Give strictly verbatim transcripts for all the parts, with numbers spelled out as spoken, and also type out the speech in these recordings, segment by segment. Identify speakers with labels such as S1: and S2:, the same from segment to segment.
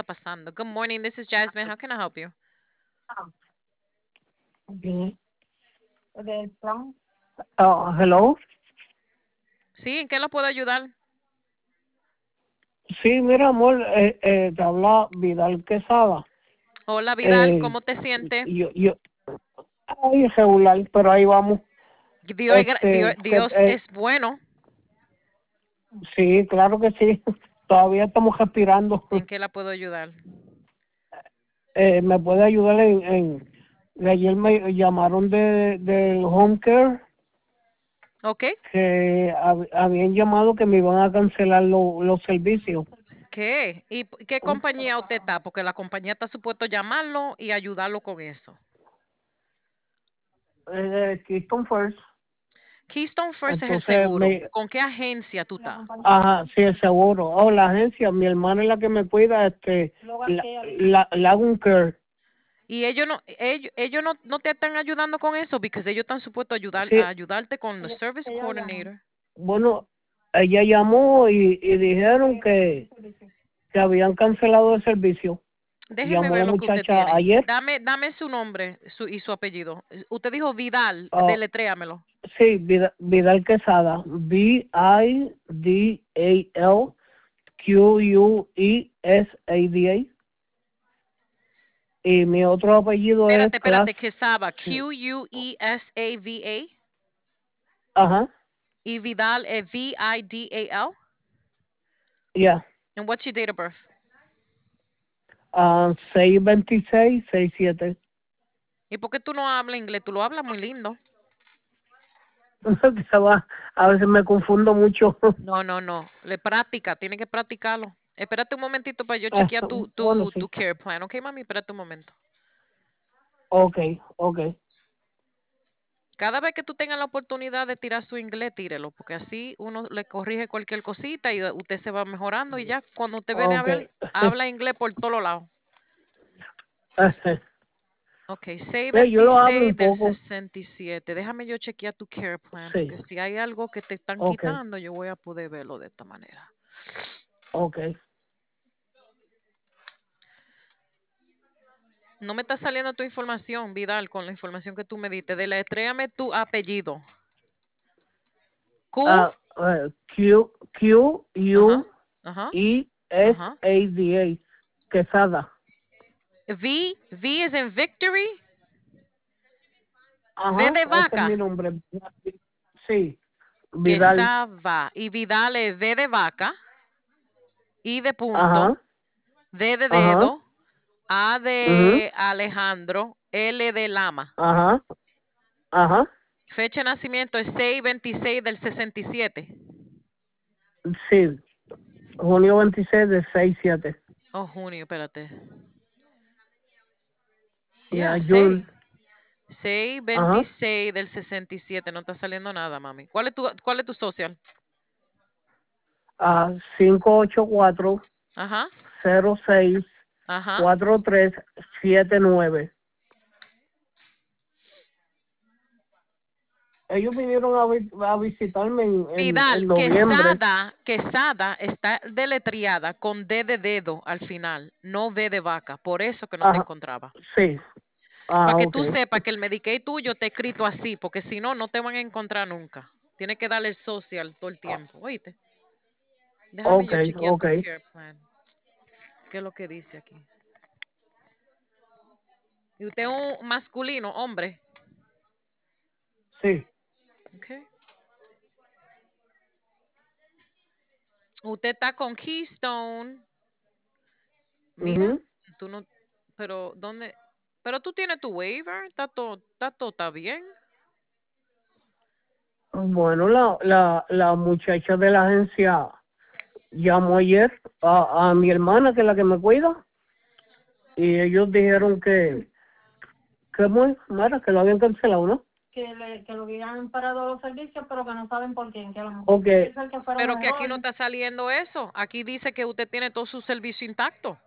S1: pasando. Good morning, this is Jasmine. How can I help you?
S2: Bien. De plan. Oh, hello.
S1: Sí, ¿en qué lo puedo ayudar?
S2: Sí, mira, amor, eh, eh, te habla Vidal Quesada.
S1: Hola, Vidal,
S2: Eh,
S1: ¿cómo te sientes?
S2: yo, yo, ay, regular, pero ahí vamos.
S1: Dios, es gra- Dios,
S2: Este, que,
S1: Dios
S2: eh,
S1: es bueno.
S2: sí, claro que sí. Todavía estamos respirando.
S1: ¿En qué la puedo ayudar?
S2: Eh, ¿me puede ayudar en, en, de ayer me llamaron de, del home care
S1: ¿Ok?
S2: que hab- habían llamado que me iban a cancelar lo- los servicios.
S1: ¿Qué? ¿Y p- qué compañía usted está? Porque la compañía está supuesto llamarlo y ayudarlo con eso.
S2: Eh, Keystone First.
S1: Keystone First es el
S2: Entonces
S1: seguro.
S2: me,
S1: ¿Con qué agencia tú estás?
S2: ajá, sí, el seguro. Oh, la agencia, mi hermana es la que me cuida, este, la, la, Lagun Care.
S1: Y ellos no, ellos, ellos no, no te están ayudando con eso, porque ellos están supuestos a ayudar, a
S2: Sí,
S1: ayudarte con el service coordinator.
S2: bueno, ella llamó y, y dijeron que, que habían cancelado el servicio.
S1: Déjeme
S2: Llamó
S1: ver
S2: la
S1: lo que usted
S2: muchacha
S1: tiene.
S2: ayer.
S1: Dame, dame su nombre su, y su apellido. Usted dijo Vidal,
S2: Oh,
S1: deletréamelo.
S2: sí, Vidal, Vidal Quesada. V I D A L Q U E S A D A. Y mi otro apellido es
S1: Espérate,
S2: Class.
S1: espérate, Quesada, Q U E S A V A.
S2: Ajá,
S1: Y Vidal es V I D A L.
S2: ya.
S1: And what's your date of birth?
S2: Ah, seis veintiséis, sesenta y siete.
S1: ¿Y por qué tú no hablas inglés? Tú lo hablas muy lindo.
S2: Se va, a veces me confundo mucho.
S1: No, no, no. Le práctica, tiene que practicarlo. Espérate un momentito para yo
S2: Ah,
S1: chequear tu,
S2: bueno,
S1: tu,
S2: sí.
S1: tu care plan. Ok, mami, espérate un momento.
S2: Ok, ok.
S1: Cada vez que tú tengas la oportunidad de tirar su inglés, tírelo, porque así uno le corrige cualquier cosita y usted se va mejorando y ya cuando usted viene a
S2: Ok.
S1: ver, habla inglés por todos lados. Ok,
S2: Sí, yo lo hablo
S1: seiscientos veintiséis
S2: un
S1: del
S2: poco.
S1: sesenta y siete. Déjame yo chequear tu care plan,
S2: Sí,
S1: porque si hay algo que te están
S2: ok,
S1: quitando, yo voy a poder verlo de esta manera.
S2: ok.
S1: No me está saliendo tu información, Vidal, con la información que tú me diste. Deletréame tu apellido. Q,
S2: Ah, eh, Q, Q,
S1: ajá,
S2: U,
S1: ajá,
S2: E, S,
S1: ajá.
S2: A, D, A. Quesada.
S1: V, V is in victory, V
S2: Ajá,
S1: de
S2: ese es
S1: vaca.
S2: mi nombre. Sí, Vidal.
S1: Quesada. Y Vidal es V de vaca, I de punto,
S2: Ajá,
S1: D de
S2: ajá,
S1: dedo, A
S2: ujú,
S1: de Alejandro, L de lama.
S2: ajá, ajá.
S1: Fecha de nacimiento es seis veintiséis del sesenta y siete.
S2: Sí, junio veintiséis de seis siete.
S1: Oh, junio, espérate. Ya,
S2: Ya,
S1: seis.
S2: June.
S1: seis
S2: Ajá.
S1: veintiséis del sesenta y siete. No está saliendo nada, mami. ¿Cuál es tu, cuál es tu social?
S2: A cinco ocho cuatro
S1: Ajá,
S2: cero seis
S1: ajá.
S2: cuatro tres siete nueve. Ellos vinieron a, vi- a visitarme en, en, en
S1: Vidal,
S2: noviembre.
S1: Quesada, Quesada está deletreada con D de dedo al final, no V de vaca. Por eso que no te
S2: Ajá,
S1: encontraba.
S2: sí.
S1: Para
S2: Ah,
S1: que
S2: ok.
S1: tú sepas que el Medicaid tuyo está escrito así, porque si no, no te van a encontrar nunca. Tienes que darle el social todo el
S2: Ah,
S1: tiempo. Oíste, déjame
S2: ok,
S1: yo chequear
S2: ok.
S1: tu care plan. ¿Qué es lo que dice aquí? Y usted es un masculino, hombre.
S2: Sí.
S1: Okay. Usted está con Keystone. Mira,
S2: Ujú.
S1: tú no, pero ¿dónde? Pero tú tienes tu waiver, está todo, está todo está bien.
S2: Bueno, la, la, la muchacha de la agencia llamó ayer a, a mi hermana, que es la que me cuida, y ellos dijeron que, que, muy, Mara, que lo habían cancelado, ¿no? Que, le, que lo habían parado los servicios, pero que no saben por qué. Que a lo mejor Ok. puede ser que fuera un
S1: Pero que aquí no
S2: error.
S1: está saliendo eso. Aquí dice que usted tiene todo su servicio intacto.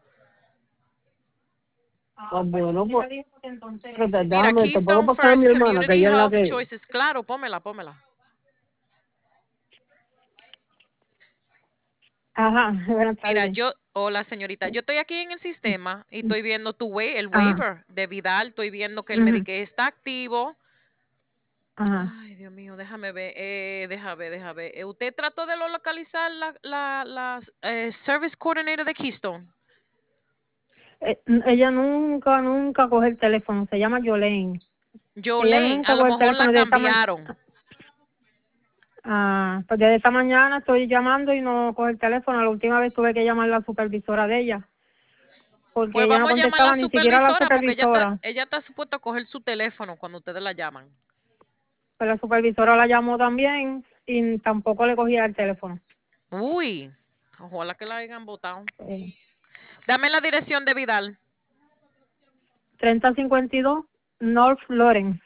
S2: Ah, bueno,
S1: Sí
S2: pues,
S1: me dijo que entonces.
S2: espérate,
S1: Mira,
S2: déjame, te puedo
S1: Keystone
S2: pasar a mi
S1: First
S2: hermana, que
S1: Community
S2: ella es la
S1: Health
S2: que...
S1: Choices. Claro, pómela, pómela.
S3: Ajá, buenas
S1: Mira,
S3: tardes.
S1: yo, hola señorita, yo estoy aquí en el sistema y estoy viendo tu wa- el
S3: Ajá,
S1: waiver de Vidal, estoy viendo que el
S3: ujú,
S1: Medicaid está activo.
S3: ajá.
S1: Ay, Dios mío, déjame ver, eh, déjame ver, déjame ver. Eh, ¿Usted trató de lo- localizar la, la, la, eh, Service Coordinator de Keystone?
S3: Eh, n- ella nunca, nunca coge el teléfono, se llama Yolene. Ella
S1: Jolene, a
S3: nunca
S1: lo
S3: coge el
S1: mejor la
S3: teléfono de esta mañana.
S1: cambiaron.
S3: Ah, pues desde esta mañana estoy llamando y no coge el teléfono. La última vez tuve que llamar a la supervisora de ella, porque
S1: Pues
S3: ella no
S1: vamos a llamar a la
S3: contestaba ni siquiera a la
S1: supervisora porque ella está,
S3: supervisora.
S1: ella está supuesta a coger su teléfono cuando ustedes la llaman.
S3: Pues la supervisora la llamó también y tampoco le cogía el teléfono.
S1: Uy, ojalá que la hayan votado.
S3: Eh,
S1: Dame la dirección de Vidal.
S3: treinta cincuenta y dos North Lawrence.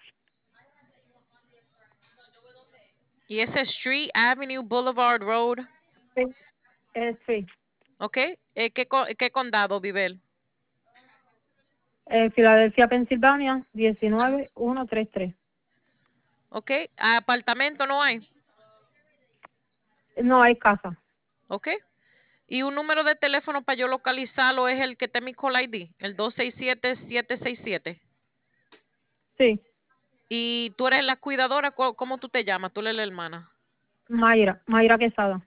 S1: Y ese Street Avenue Boulevard Road.
S3: Sí, eh, sí.
S1: ¿Ok? Eh, ¿qué, co- qué condado vive él?
S3: Eh, Filadelfia, Pensilvania, diecinueve mil ciento treinta y tres.
S1: ¿Ok? Apartamento no hay.
S3: No hay casa.
S1: ¿Ok? Y un número de teléfono para yo localizarlo es el que está en mi call I D, el dos seis siete, siete seis siete.
S3: Sí,
S1: Y tú eres la cuidadora, ¿cómo cómo tú te llamas? Tú eres la hermana.
S3: Mayra, Mayra Quesada.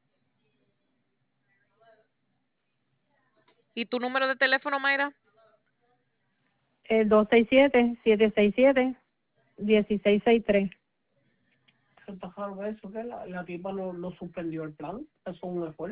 S1: ¿Y tu número de teléfono, Mayra?
S3: El dos seis siete, siete seis siete, uno seis seis tres.
S2: Está raro eso, que la, la tipa no, no suspendió el plan. Eso es un error.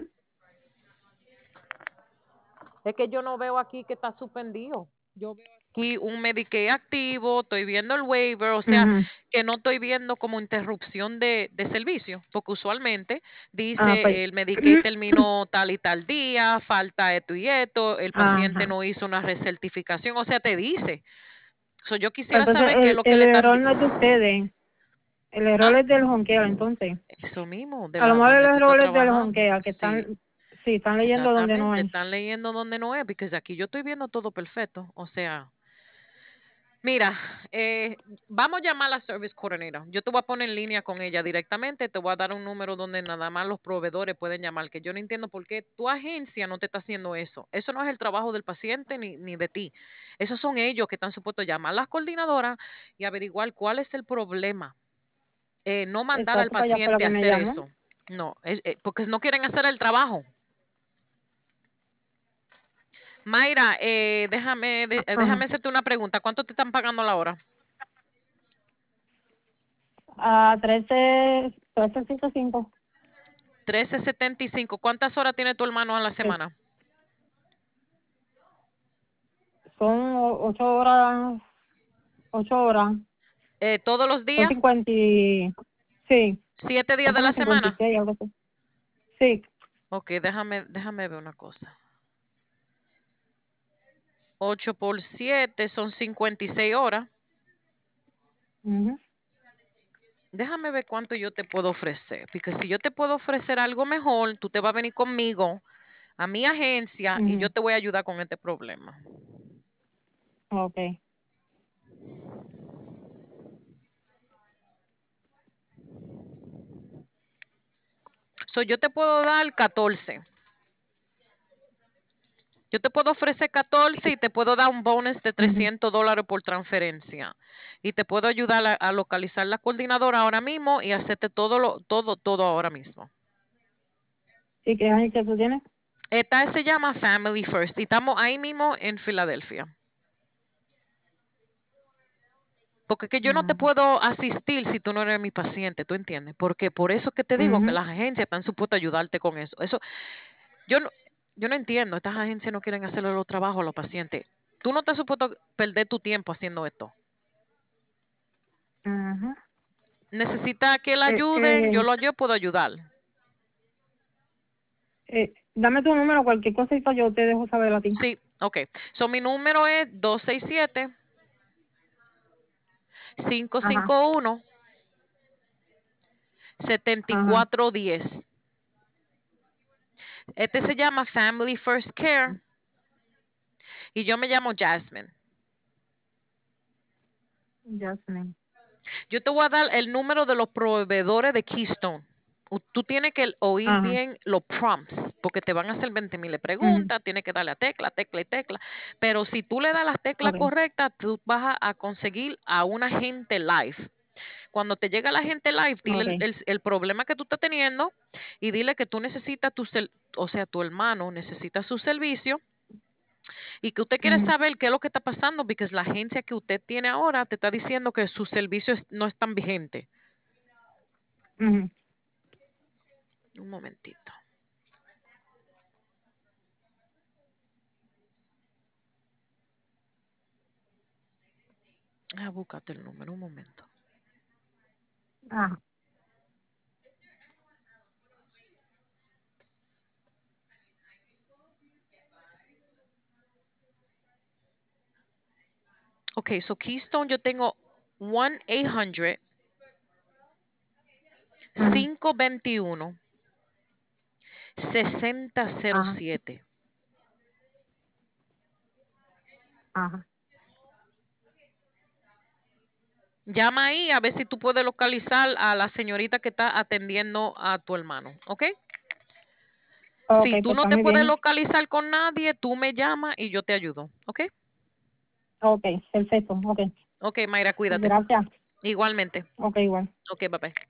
S1: Es que yo no veo aquí que está suspendido. Yo veo aquí un Medicaid activo, estoy viendo el waiver, o sea,
S3: Ujú.
S1: que no estoy viendo como interrupción de, de servicio, porque usualmente
S3: Ah, pues.
S1: dice el Medicaid terminó tal y tal día, falta esto y esto, el paciente
S3: Ajá.
S1: no hizo una recertificación, o sea, te dice. So, yo
S3: Pues
S1: quisiera
S3: entonces
S1: saber qué es
S3: el,
S1: lo que
S3: el
S1: le están
S3: error no es de
S1: diciendo.
S3: ustedes. El error
S1: ¿Ah?
S3: es del jonqueo, entonces.
S1: Eso mismo, de
S3: A lo
S1: la
S3: mejor el
S1: donde tú estás
S3: error es del
S1: trabajando.
S3: jonqueo, que
S1: Sí,
S3: están, sí, están leyendo donde no
S1: exactamente,
S3: es.
S1: están leyendo donde no es, porque aquí yo estoy viendo todo perfecto, o sea. Mira, eh, vamos a llamar a la Service Coordinator. Yo te voy a poner en línea con ella directamente. Te voy a dar un número donde nada más los proveedores pueden llamar, que yo no entiendo por qué tu agencia no te está haciendo eso. Eso no es el trabajo del paciente ni, ni de ti. Esos son ellos que están supuestos a llamar a las coordinadoras y averiguar cuál es el problema. Eh, no mandar al
S3: Exacto, pues ella fue la
S1: paciente a
S3: que me
S1: hacer
S3: llamó.
S1: eso. No, es- eh, porque no quieren hacer el trabajo. Mayra, eh, déjame, de- eh, déjame
S3: Ajá.
S1: hacerte una pregunta. ¿Cuánto te están pagando la hora?
S3: A trece, trece cinco cinco.
S1: Trece setenta y cinco. ¿Cuántas horas tiene tu hermano a la
S3: Sí.
S1: semana?
S3: Son o- ocho horas, ocho horas.
S1: Eh, ¿todos los
S3: Son
S1: días?
S3: cincuenta y... Sí,
S1: ¿Siete días
S3: son
S1: de la
S3: como cincuenta y
S1: semana?
S3: seis algo así. Sí.
S1: Ok, déjame, déjame ver una cosa. Ocho por siete son cincuenta y seis horas.
S3: Ujú,
S1: Déjame ver cuánto yo te puedo ofrecer. Porque si yo te puedo ofrecer algo mejor, tú te vas a venir conmigo a mi agencia y yo
S3: ujú.
S1: te voy a ayudar con este problema.
S3: Okay.
S1: So, yo te puedo dar catorce. Yo te puedo ofrecer catorce y te puedo dar un bonus de
S3: Ujú.
S1: trescientos dólares por transferencia. Y te puedo ayudar a, a localizar la coordinadora ahora mismo y hacerte todo, lo, todo, todo ahora mismo.
S3: ¿Y qué agencia tú tienes?
S1: Esta se llama Family First y estamos ahí mismo en Filadelfia. Porque que yo no te
S3: Ujú.
S1: puedo asistir si tú no eres mi paciente, ¿tú entiendes? Porque por eso que te digo que
S3: Ujú.
S1: las agencias están supuestas a ayudarte con eso. Eso, yo no, yo no entiendo, estas agencias no quieren hacerle los trabajos a los pacientes. Tú no estás supuesto a perder tu tiempo haciendo esto.
S3: Ujú.
S1: Necesita que la
S3: Eh,
S1: ayuden, yo
S3: eh,
S1: lo yo puedo ayudar.
S3: eh, dame tu número, cualquier cosita yo te dejo saber a ti.
S1: Sí, ok. So, mi número es dos seis siete, cinco
S3: Ajá,
S1: cinco uno, siete
S3: ajá.
S1: cuatro uno cero. Este se llama Family First Care y yo me llamo Jasmine.
S3: Jasmine.
S1: Yo te voy a dar el número de los proveedores de Keystone. Tú tienes que oír Ajá. bien los prompts, porque te van a hacer veinte mil preguntas, uh-huh. tienes que darle a tecla, tecla y tecla. Pero si tú le das las teclas okay. correctas, tú vas a, a conseguir a un agente live. Cuando te llega la gente live, dile okay. el, el, el problema que tú estás teniendo y dile que tú necesitas tu, o sea, tu hermano necesita su servicio y que usted quiere uh-huh. saber qué es lo que está pasando, porque la agencia que usted tiene ahora te está diciendo que su servicio es, no es tan vigente.
S3: Uh-huh.
S1: Un momentito. Ah, búscate el número, un momento.
S3: Ah.
S1: Ok, so Keystone yo tengo one eight hundred, cinco dos uno, seis cero cero siete.
S3: Ajá.
S1: Llama ahí a ver si tú puedes localizar a la señorita que está atendiendo a tu hermano, ¿ok?
S3: Okay,
S1: si tú
S3: pues
S1: no te puedes
S3: bien.
S1: localizar con nadie, tú me llamas y yo te ayudo, ¿ok?
S3: Ok, perfecto, ok.
S1: Ok, Mayra, cuídate.
S3: Gracias.
S1: Igualmente.
S3: Ok, igual.
S1: Ok, bye bye.